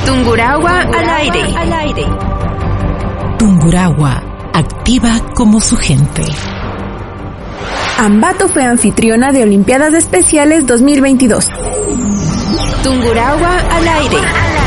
Tungurahua al aire. Tungurahua, activa como su gente. Ambato fue anfitriona de Olimpiadas Especiales 2022. Tungurahua al aire.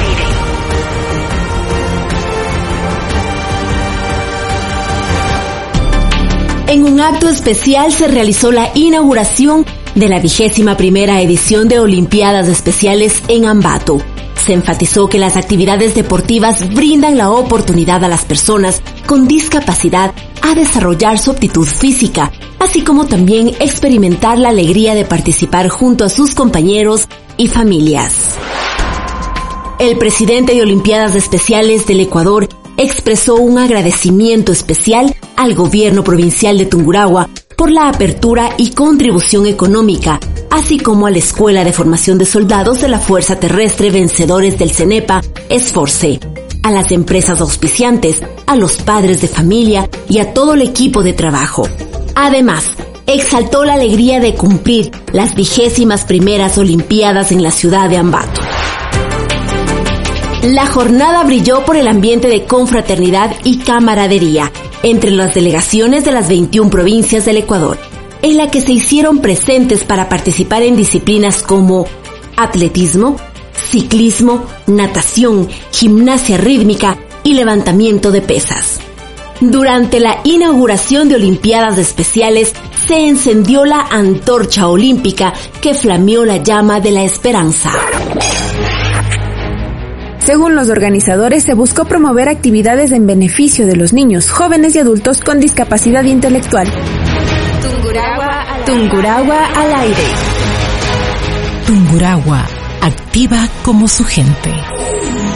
En un acto especial se realizó la inauguración de la 21ª edición de Olimpiadas Especiales en Ambato. Se enfatizó que las actividades deportivas brindan la oportunidad a las personas con discapacidad a desarrollar su aptitud física, así como también experimentar la alegría de participar junto a sus compañeros y familias. El presidente de Olimpiadas Especiales del Ecuador expresó un agradecimiento especial al gobierno provincial de Tungurahua por la apertura y contribución económica, así como a la Escuela de Formación de Soldados de la Fuerza Terrestre vencedores del CENEPA, Esforce, a las empresas auspiciantes, a los padres de familia y a todo el equipo de trabajo. Además, exaltó la alegría de cumplir las 21ª Olimpiadas en la ciudad de Ambato. La jornada brilló por el ambiente de confraternidad y camaradería entre las delegaciones de las 21 provincias del Ecuador, en la que se hicieron presentes para participar en disciplinas como atletismo, ciclismo, natación, gimnasia rítmica y levantamiento de pesas. Durante la inauguración de Olimpiadas Especiales se encendió la antorcha olímpica que flameó la llama de la esperanza. Según los organizadores, se buscó promover actividades en beneficio de los niños, jóvenes y adultos con discapacidad intelectual. Tungurahua al aire. Tungurahua, activa como su gente.